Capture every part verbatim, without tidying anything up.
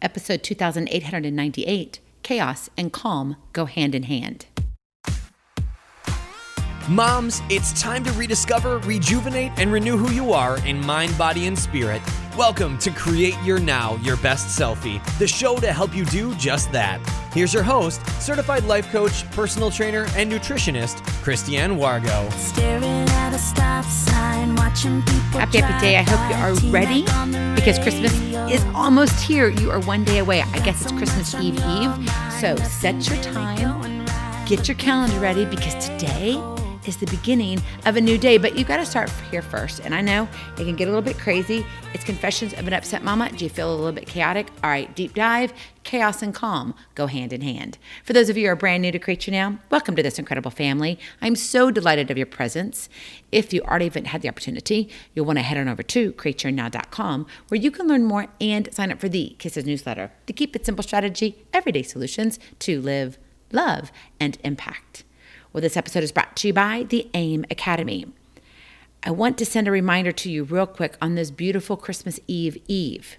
episode two thousand eight hundred ninety-eight, Chaos and Calm Go Hand in Hand. Moms, it's time to rediscover, rejuvenate, and renew who you are in mind, body, and spirit. Welcome to Create Your Now, Your Best Selfie, the show to help you do just that. Here's your host, certified life coach, personal trainer, and nutritionist, Christiane Wargo. Staring at a stop sign, watching people Happy, happy day. I hope you are ready because Christmas is almost here. You are one day away. I guess it's Christmas Eve Eve. So set your time, get your calendar ready because today is the beginning of a new day, but you've got to start here first. And I know it can get a little bit crazy. It's Confessions of an Upset Mama. Do you feel a little bit chaotic? All right, deep dive. Chaos and calm go hand in hand. For those of you who are brand new to Create Your Now, welcome to this incredible family. I'm so delighted of your presence. If you already haven't had the opportunity, you'll want to head on over to create your now dot com where you can learn more and sign up for the Kisses newsletter to keep it simple strategy, everyday solutions to live, love, and impact. Well, this episode is brought to you by the AIM Academy. I want to send a reminder to you real quick on this beautiful Christmas Eve Eve.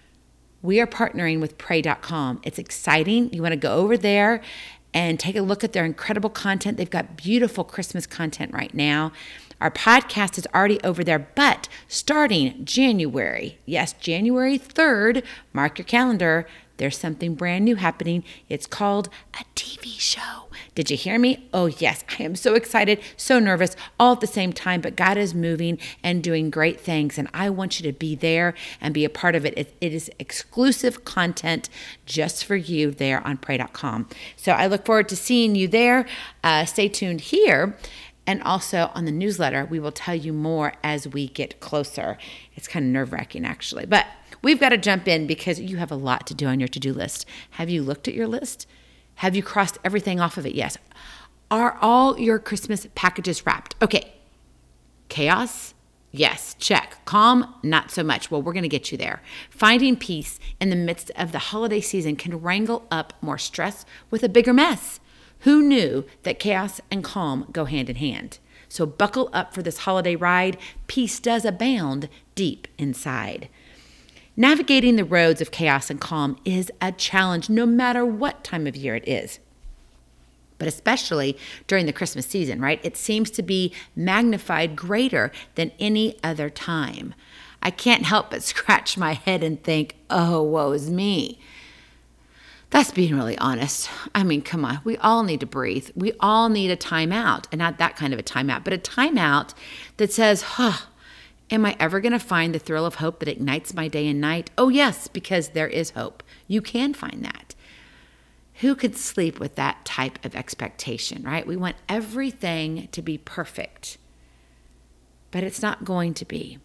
We are partnering with pray dot com. It's exciting. You want to go over there and take a look at their incredible content. They've got beautiful Christmas content right now. Our podcast is already over there, but starting January, yes, January third, mark your calendar, there's something brand new happening. It's called a T V show. Did you hear me? Oh, yes. I am so excited, so nervous, all at the same time, but God is moving and doing great things, and I want you to be there and be a part of it. It, it is exclusive content just for you there on pray dot com. So I look forward to seeing you there. Uh, stay tuned here. And also on the newsletter, we will tell you more as we get closer. It's kind of nerve-wracking, actually. But we've got to jump in because you have a lot to do on your to-do list. Have you looked at your list? Have you crossed everything off of it? Yes. Are all your Christmas packages wrapped? Okay. Chaos? Yes. Check. Calm? Not so much. Well, we're going to get you there. Finding peace in the midst of the holiday season can wrangle up more stress with a bigger mess. Who knew that chaos and calm go hand in hand? So buckle up for this holiday ride. Peace does abound deep inside. Navigating the roads of chaos and calm is a challenge no matter what time of year it is. But especially during the Christmas season, right? It seems to be magnified greater than any other time. I can't help but scratch my head and think, oh, woe is me. That's being really honest. I mean, come on. We all need to breathe. We all need a timeout, and not that kind of a timeout, but a timeout that says, huh, am I ever going to find the thrill of hope that ignites my day and night? Oh, yes, because there is hope. You can find that. Who could sleep with that type of expectation, right? We want everything to be perfect, but it's not going to be.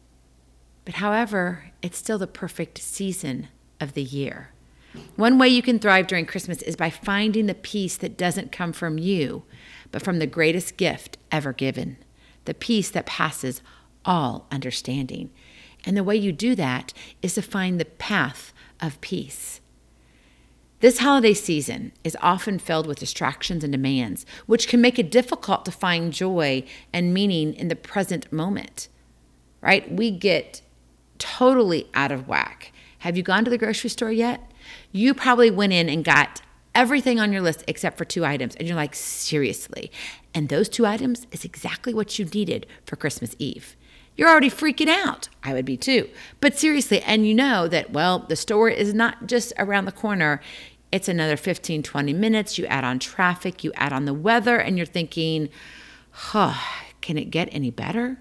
But however, it's still the perfect season of the year. One way you can thrive during Christmas is by finding the peace that doesn't come from you, but from the greatest gift ever given, the peace that passes all understanding. And the way you do that is to find the path of peace. This holiday season is often filled with distractions and demands, which can make it difficult to find joy and meaning in the present moment, right? We get totally out of whack. Have you gone to the grocery store yet? You probably went in and got everything on your list except for two items. And you're like, seriously? And those two items is exactly what you needed for Christmas Eve. You're already freaking out. I would be too. But seriously, and you know that, well, the store is not just around the corner. It's another fifteen, twenty minutes. You add on traffic, you add on the weather, and you're thinking, huh, can it get any better?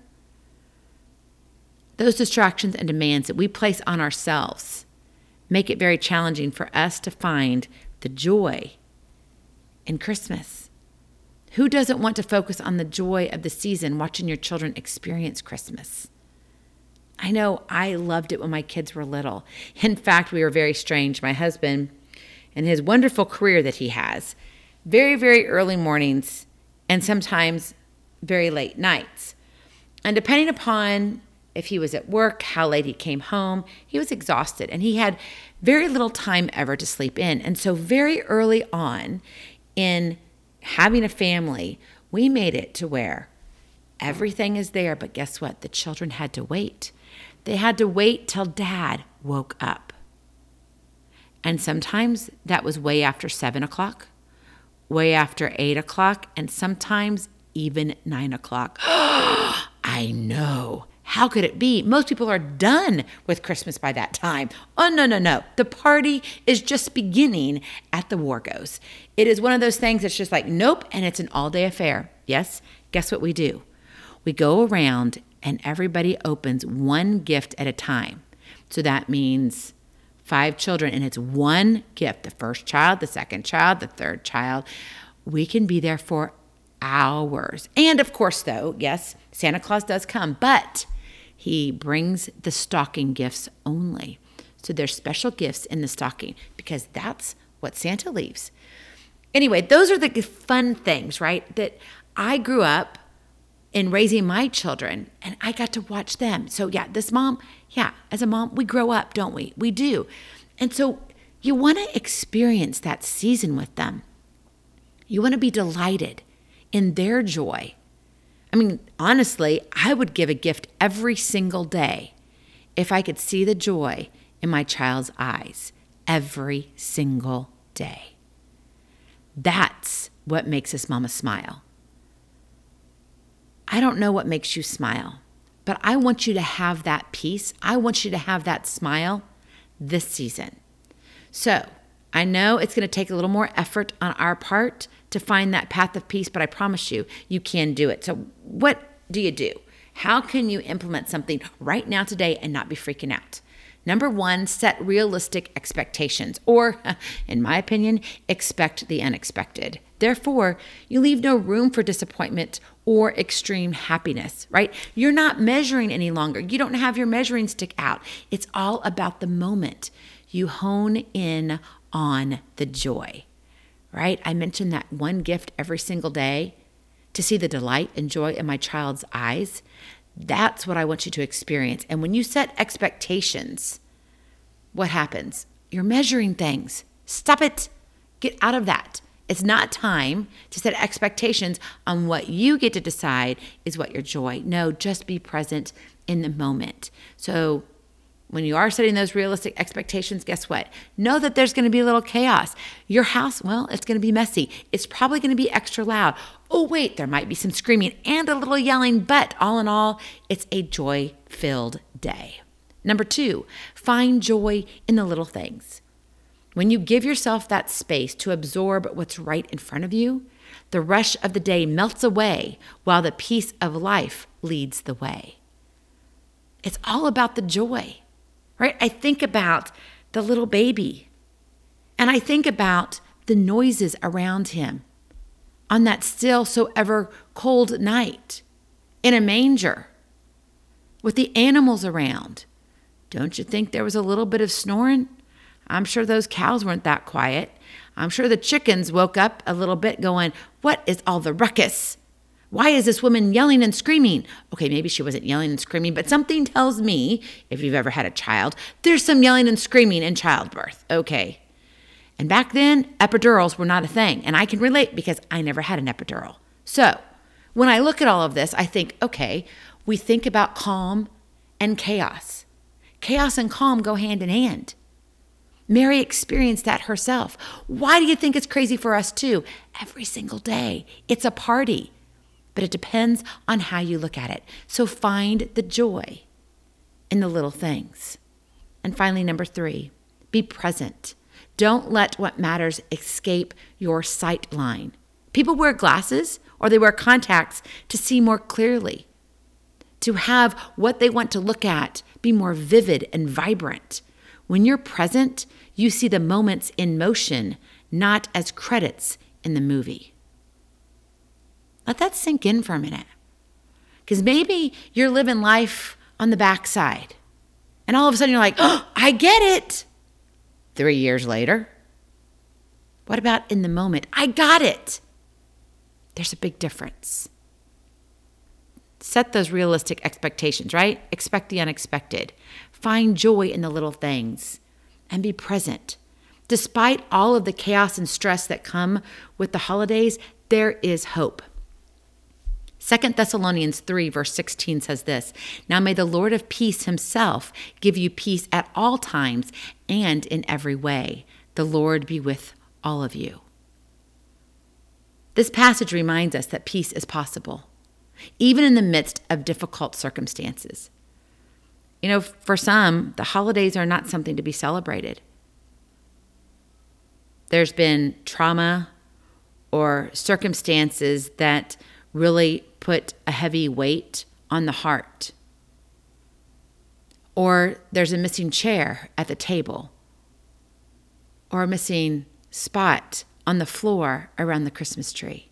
Those distractions and demands that we place on ourselves make it very challenging for us to find the joy in Christmas. Who doesn't want to focus on the joy of the season, watching your children experience Christmas? I know I loved it when my kids were little. In fact, we were very strange. My husband and his wonderful career that he has, very, very early mornings and sometimes very late nights. And depending upon if he was at work, how late he came home, he was exhausted and he had very little time ever to sleep in. And so very early on in having a family, we made it to where everything is there, but guess what? The children had to wait. They had to wait till dad woke up. And sometimes that was way after seven o'clock, way after eight o'clock, and sometimes even nine o'clock. I know. How could it be? Most people are done with Christmas by that time. Oh, no, no, no. The party is just beginning at the Wargos. It is one of those things that's just like, nope, and it's an all-day affair. Yes, guess what we do? We go around and everybody opens one gift at a time. So that means five children, and it's one gift. The first child, the second child, the third child. We can be there for hours. And of course, though, yes, Santa Claus does come, but he brings the stocking gifts only. So there's special gifts in the stocking because that's what Santa leaves. Anyway, those are the fun things, right? That I grew up in raising my children and I got to watch them. So yeah, this mom, yeah, as a mom, we grow up, don't we? We do. And so you want to experience that season with them. You want to be delighted in their joy. I mean, honestly, I would give a gift every single day if I could see the joy in my child's eyes every single day. That's what makes us mama smile. I don't know what makes you smile, but I want you to have that peace. I want you to have that smile this season. So I know it's going to take a little more effort on our part to find that path of peace, but I promise you, you can do it. So what do you do? How can you implement something right now today and not be freaking out? Number one, set realistic expectations, or in my opinion, expect the unexpected. Therefore, you leave no room for disappointment or extreme happiness, right? You're not measuring any longer. You don't have your measuring stick out. It's all about the moment. You hone in on the joy, right? I mentioned that one gift every single day to see the delight and joy in my child's eyes. That's what I want you to experience. And when you set expectations, what happens? You're measuring things. Stop it. Get out of that. It's not time to set expectations on what you get to decide is what your joy. No, just be present in the moment. So when you are setting those realistic expectations, guess what? Know that there's going to be a little chaos. Your house, well, it's going to be messy. It's probably going to be extra loud. Oh, wait, there might be some screaming and a little yelling, but all in all, it's a joy-filled day. Number two, find joy in the little things. When you give yourself that space to absorb what's right in front of you, the rush of the day melts away while the peace of life leads the way. It's all about the joy, right? I think about the little baby, and I think about the noises around him on that still so ever cold night in a manger with the animals around. Don't you think there was a little bit of snoring? I'm sure those cows weren't that quiet. I'm sure the chickens woke up a little bit going, what is all the ruckus? Why is this woman yelling and screaming? Okay, maybe she wasn't yelling and screaming, but something tells me, if you've ever had a child, there's some yelling and screaming in childbirth. Okay. And back then, epidurals were not a thing. And I can relate because I never had an epidural. So when I look at all of this, I think, okay, we think about calm and chaos. Chaos and calm go hand in hand. Mary experienced that herself. Why do you think it's crazy for us too? Every single day. It's a party. But it depends on how you look at it. So find the joy in the little things. And finally, number three, be present. Don't let what matters escape your sight line. People wear glasses or they wear contacts to see more clearly, to have what they want to look at be more vivid and vibrant. When you're present, you see the moments in motion, not as credits in the movie. Let that sink in for a minute. Because maybe you're living life on the backside. And all of a sudden you're like, oh, I get it. Three years later. What about in the moment? I got it. There's a big difference. Set those realistic expectations, right? Expect the unexpected. Find joy in the little things and be present. Despite all of the chaos and stress that come with the holidays, there is hope. Second Thessalonians three, verse sixteen says this, "Now may the Lord of peace himself give you peace at all times and in every way. The Lord be with all of you." This passage reminds us that peace is possible, even in the midst of difficult circumstances. You know, for some, the holidays are not something to be celebrated. There's been trauma or circumstances that really put a heavy weight on the heart. Or there's a missing chair at the table, or a missing spot on the floor around the Christmas tree.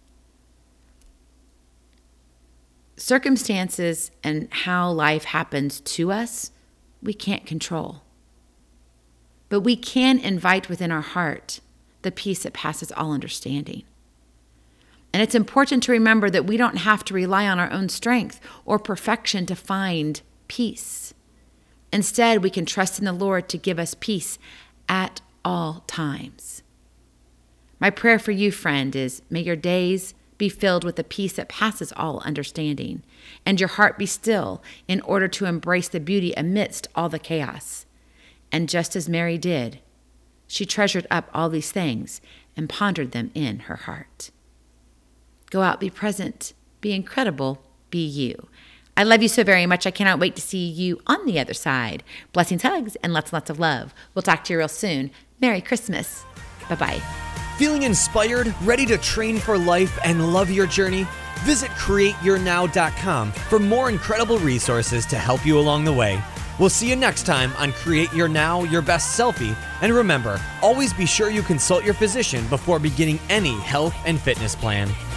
Circumstances and how life happens to us, we can't control. But we can invite within our heart the peace that passes all understanding. And it's important to remember that we don't have to rely on our own strength or perfection to find peace. Instead, we can trust in the Lord to give us peace at all times. My prayer for you, friend, is may your days be filled with the peace that passes all understanding, and your heart be still in order to embrace the beauty amidst all the chaos. And just as Mary did, she treasured up all these things and pondered them in her heart. Go out, be present, be incredible, be you. I love you so very much. I cannot wait to see you on the other side. Blessings, hugs, and lots and lots of love. We'll talk to you real soon. Merry Christmas. Bye-bye. Feeling inspired, ready to train for life and love your journey? Visit create your now dot com for more incredible resources to help you along the way. We'll see you next time on Create Your Now, Your Best Selfie. And remember, always be sure you consult your physician before beginning any health and fitness plan.